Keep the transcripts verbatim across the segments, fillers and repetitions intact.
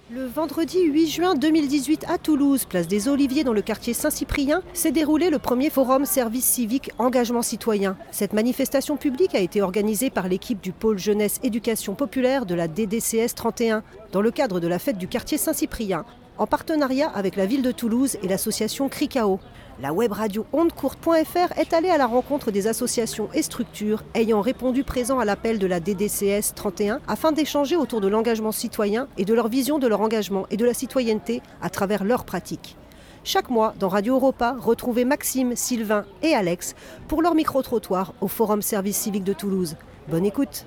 Le vendredi huit juin deux mille dix-huit à Toulouse, place des Oliviers dans le quartier Saint-Cyprien, s'est déroulé le premier forum service civique engagement citoyen. Cette manifestation publique a été organisée par l'équipe du pôle jeunesse éducation populaire de la D D C S trente et un dans le cadre de la fête du quartier Saint-Cyprien, en partenariat avec la ville de Toulouse et l'association Cricao. La web radio onde courte point f r est allée à la rencontre des associations et structures ayant répondu présent à l'appel de la D D C S trente et un afin d'échanger autour de l'engagement citoyen et de leur vision de leur engagement et de la citoyenneté à travers leurs pratiques. Chaque mois, dans Radio Europa, retrouvez Maxime, Sylvain et Alex pour leur micro-trottoir au Forum Service Civique de Toulouse. Bonne écoute.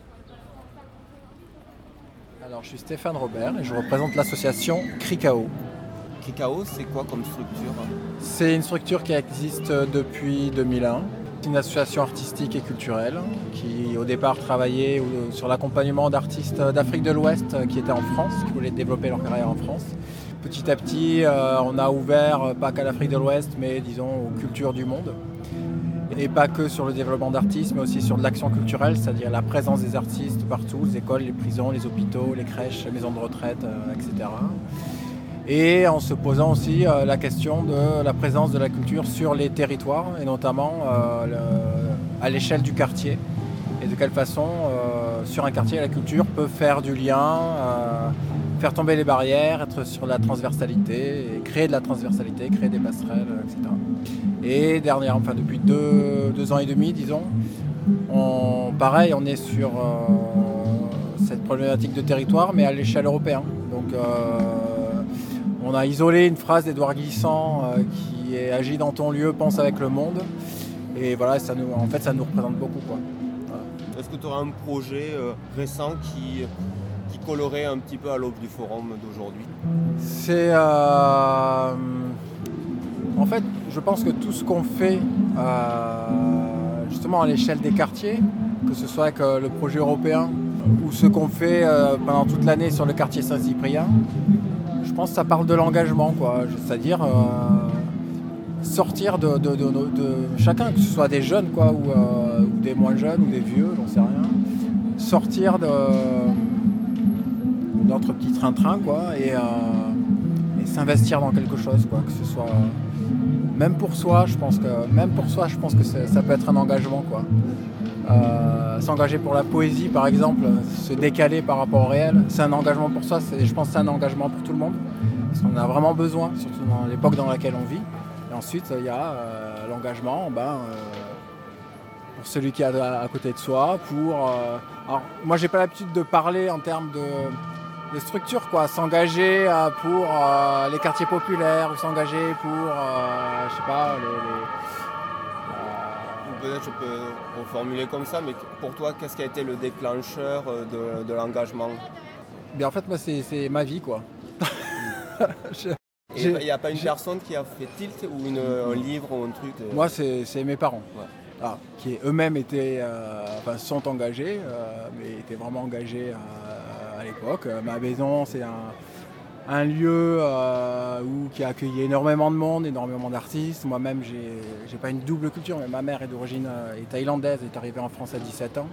Alors, je suis Stéphane Robert et je représente l'association Cricao. Cricao, c'est quoi comme structure ? C'est une structure qui existe depuis deux mille un. C'est une association artistique et culturelle qui au départ travaillait sur l'accompagnement d'artistes d'Afrique de l'Ouest qui étaient en France, qui voulaient développer leur carrière en France. Petit à petit, euh, on a ouvert pas qu'à l'Afrique de l'Ouest, mais disons aux cultures du monde. Et pas que sur le développement d'artistes, mais aussi sur de l'action culturelle, c'est-à-dire la présence des artistes partout, les écoles, les prisons, les hôpitaux, les crèches, les maisons de retraite, euh, et cetera. Et en se posant aussi euh, la question de la présence de la culture sur les territoires, et notamment euh, le, à l'échelle du quartier. Et de quelle façon, euh, sur un quartier, la culture peut faire du lien, euh, faire tomber les barrières, être sur la transversalité, et créer de la transversalité, créer des passerelles, et cetera. Et dernière, enfin depuis deux, deux ans et demi, disons, on, pareil, on est sur euh, cette problématique de territoire, mais à l'échelle européenne. Donc, euh, on a isolé une phrase d'Édouard Glissant euh, qui est « Agis dans ton lieu, pense avec le monde ». Et voilà, ça nous, en fait, ça nous représente beaucoup, quoi. Voilà. Est-ce que tu aurais un projet euh, récent qui, qui collerait un petit peu à l'aube du forum d'aujourd'hui ? C'est... Euh, en fait, je pense que tout ce qu'on fait, euh, justement à l'échelle des quartiers, que ce soit avec euh, le projet européen ou ce qu'on fait euh, pendant toute l'année sur le quartier Saint-Cyprien, je pense que ça parle de l'engagement, quoi. C'est-à-dire euh, sortir de, de, de, de, de chacun, que ce soit des jeunes quoi, ou, euh, ou des moins jeunes ou des vieux, j'en sais rien, sortir de notre petit train-train quoi, et, euh, et s'investir dans quelque chose, quoi, que ce soit même pour soi, je pense que même pour soi, je pense que ça peut être un engagement, quoi. Euh, s'engager pour la poésie par exemple, se décaler par rapport au réel, c'est un engagement pour soi, c'est, je pense que c'est un engagement pour tout le monde, parce qu'on en a vraiment besoin, surtout dans l'époque dans laquelle on vit. Et ensuite il y a euh, l'engagement ben, euh, pour celui qui est à, à côté de soi, pour... Euh, alors moi j'ai pas l'habitude de parler en termes de, de structure, quoi, s'engager euh, pour euh, les quartiers populaires, ou s'engager pour, euh, je sais pas, les... les Peut-être je peux reformuler comme ça, mais pour toi, qu'est-ce qui a été le déclencheur de, de l'engagement ? Bien, en fait, moi, c'est, c'est ma vie, quoi. je, il n'y a pas une j'ai... personne qui a fait tilt ou une, un livre ou un truc de... Moi, c'est, c'est mes parents, ouais. ah, qui eux-mêmes étaient, euh, enfin, sont engagés, euh, mais étaient vraiment engagés à, à l'époque. Ma maison, c'est un... un lieu euh, où, qui a accueilli énormément de monde, énormément d'artistes. Moi-même, j'ai, j'ai pas une double culture, mais ma mère est d'origine euh, est thaïlandaise, est arrivée en France à dix-sept ans.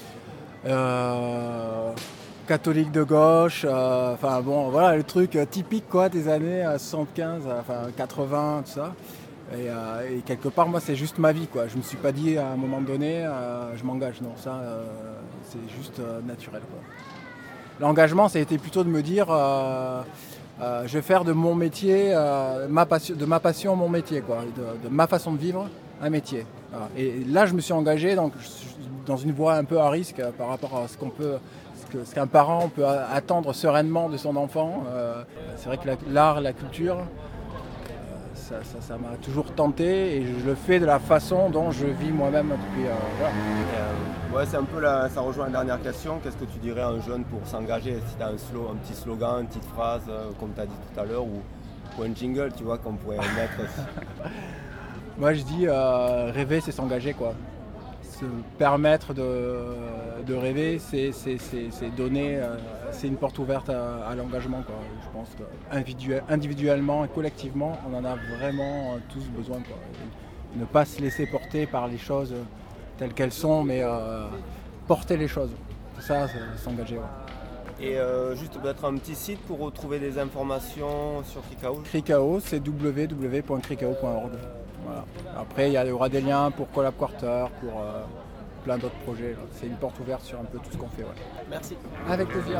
Euh, catholique de gauche, enfin euh, bon, voilà le truc typique quoi des années soixante-quinze, enfin quatre-vingts, tout ça. Et, euh, et quelque part, moi, c'est juste ma vie, quoi. Je me suis pas dit à un moment donné, euh, je m'engage. Non, ça, euh, c'est juste euh, naturel, quoi. L'engagement, ça a été plutôt de me dire, euh, euh, je vais faire de mon métier, euh, ma passion, de ma passion mon métier, quoi, de, de ma façon de vivre un métier. Voilà. Et là, je me suis engagé donc, dans une voie un peu à risque euh, par rapport à ce qu'on peut, ce, que, ce qu'un parent peut attendre sereinement de son enfant. Euh, c'est vrai que la, l'art, la culture, euh, ça, ça, ça m'a toujours tenté et je le fais de la façon dont je vis moi-même depuis. Euh, voilà. Ouais, c'est un peu la, ça rejoint la dernière question. Qu'est-ce que tu dirais à un jeune pour s'engager ? Si tu as un, slow, un petit slogan, une petite phrase, euh, comme tu as dit tout à l'heure, ou, ou un jingle, tu vois, qu'on pourrait mettre. Moi, je dis euh, rêver, c'est s'engager, quoi. Se permettre de, de rêver, c'est, c'est, c'est, c'est donner, euh, c'est une porte ouverte à, à l'engagement, quoi. Je pense qu'individuellement et collectivement, on en a vraiment tous besoin, quoi. Et ne pas se laisser porter par les choses telles qu'elles sont, mais euh, porter les choses. C'est ça, c'est s'engager. Ouais. Et euh, juste peut-être un petit site pour retrouver des informations sur Cricao. Cricao, c'est w w w point cricao point org. Voilà. Après, il y aura des liens pour Collab Quarter, pour euh, plein d'autres projets. Là. C'est une porte ouverte sur un peu tout ce qu'on fait. Ouais. Merci. Avec plaisir.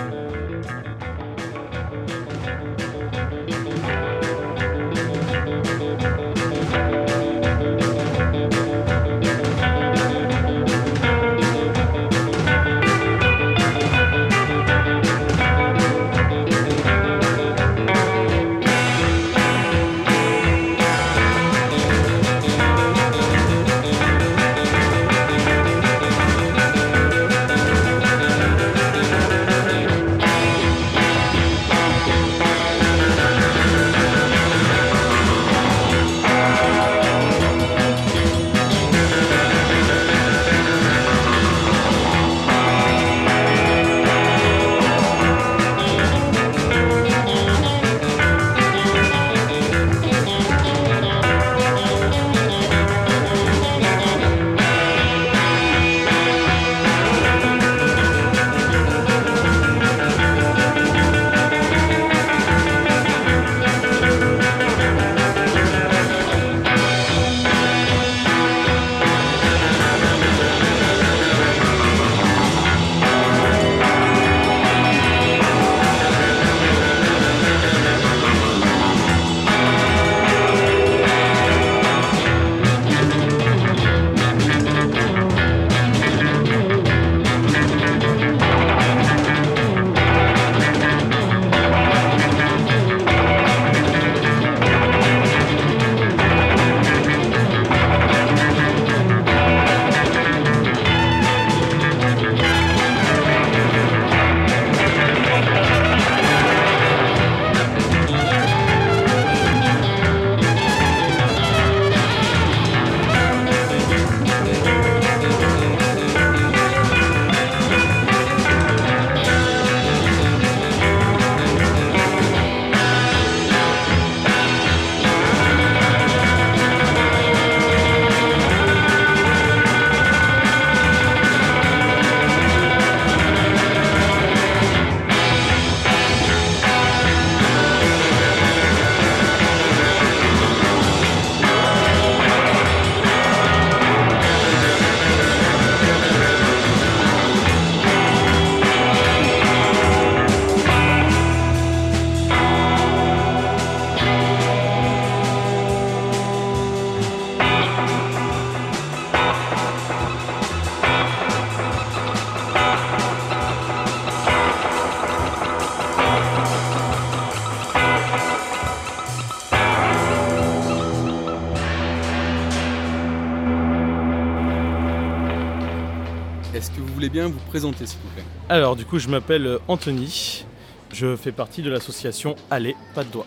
Est-ce que vous voulez bien vous présenter, s'il vous plaît ? Alors du coup je m'appelle Anthony, je fais partie de l'association Allez, pas de doigts.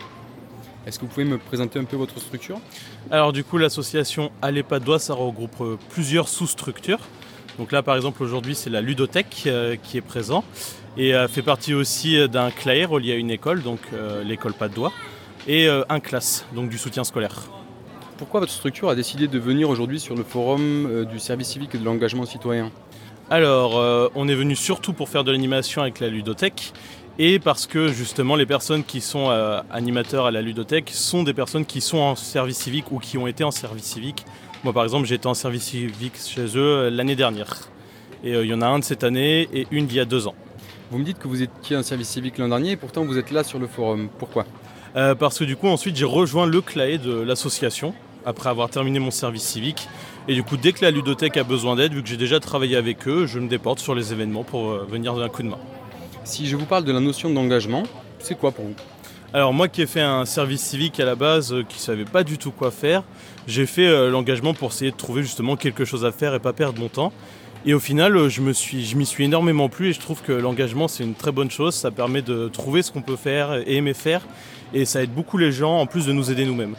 Est-ce que vous pouvez me présenter un peu votre structure ? Alors du coup l'association Allez, pas de doigts, ça regroupe plusieurs sous-structures. Donc là par exemple aujourd'hui c'est la ludothèque euh, qui est présent et euh, fait partie aussi d'un C L A E R relié à une école, donc euh, l'école pas de doigts, et euh, un classe, donc du soutien scolaire. Pourquoi votre structure a décidé de venir aujourd'hui sur le forum euh, du service civique et de l'engagement citoyen ? Alors, euh, on est venu surtout pour faire de l'animation avec la ludothèque et parce que justement les personnes qui sont euh, animateurs à la ludothèque sont des personnes qui sont en service civique ou qui ont été en service civique. Moi par exemple j'ai été en service civique chez eux euh, l'année dernière et il euh, y en a un de cette année et une d'il y a deux ans. Vous me dites que vous étiez en service civique l'an dernier et pourtant vous êtes là sur le forum. Pourquoi ? euh, Parce que du coup ensuite j'ai rejoint le C L A E de l'association après avoir terminé mon service civique. Et du coup, dès que la ludothèque a besoin d'aide, vu que j'ai déjà travaillé avec eux, je me déporte sur les événements pour euh, venir d'un coup de main. Si je vous parle de la notion d'engagement, c'est quoi pour vous ? Alors moi qui ai fait un service civique à la base, euh, qui ne savait pas du tout quoi faire, j'ai fait euh, l'engagement pour essayer de trouver justement quelque chose à faire et pas perdre mon temps. Et au final, euh, je me suis, je m'y suis énormément plu et je trouve que l'engagement c'est une très bonne chose. Ça permet de trouver ce qu'on peut faire et aimer faire. Et ça aide beaucoup les gens en plus de nous aider nous-mêmes.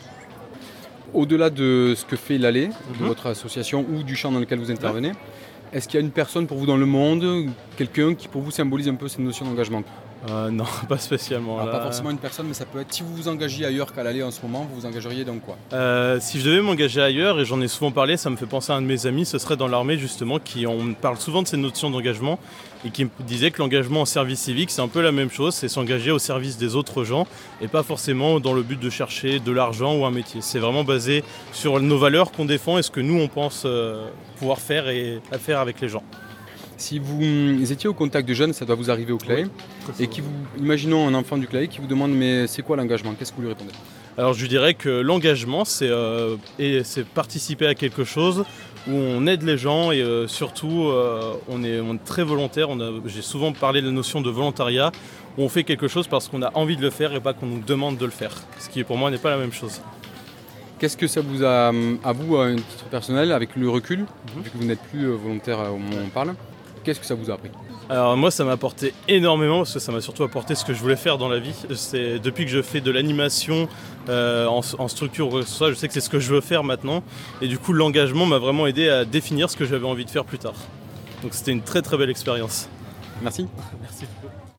Au-delà de ce que fait l'Allée, Mm-hmm. de votre association ou du champ dans lequel vous intervenez, est-ce qu'il y a une personne pour vous dans le monde, quelqu'un qui pour vous symbolise un peu cette notion d'engagement ? Euh, non, pas spécialement. Alors, là. pas forcément une personne, mais ça peut être si vous vous engagez ailleurs qu'à l'aller en ce moment, vous vous engageriez dans quoi? Euh, si je devais m'engager ailleurs, et j'en ai souvent parlé, ça me fait penser à un de mes amis, ce serait dans l'armée justement, qui on parle souvent de ces notions d'engagement et qui me disait que l'engagement en service civique, c'est un peu la même chose, c'est s'engager au service des autres gens et pas forcément dans le but de chercher de l'argent ou un métier. C'est vraiment basé sur nos valeurs qu'on défend et ce que nous on pense euh, pouvoir faire et à faire avec les gens. Si vous étiez au contact de jeunes, ça doit vous arriver au C L A E, et qui vous, imaginons un enfant du C L A E qui vous demande mais c'est quoi l'engagement? Qu'est-ce que vous lui répondez? Alors je lui dirais que l'engagement, c'est, euh, et c'est participer à quelque chose où on aide les gens et euh, surtout euh, on, est, on est très volontaire. On a, j'ai souvent parlé de la notion de volontariat, où on fait quelque chose parce qu'on a envie de le faire et pas qu'on nous demande de le faire. Ce qui pour moi n'est pas la même chose. Qu'est-ce que ça vous a, à vous, à un titre personnel, avec le recul, mm-hmm. vu que vous n'êtes plus volontaire au moment où on parle, qu'est-ce que ça vous a appris? Alors moi ça m'a apporté énormément parce que ça m'a surtout apporté ce que je voulais faire dans la vie. C'est, depuis que je fais de l'animation euh, en, en structure ou quoi que ce soit, je sais que c'est ce que je veux faire maintenant. Et du coup l'engagement m'a vraiment aidé à définir ce que j'avais envie de faire plus tard. Donc c'était une très très belle expérience. Merci. Merci beaucoup.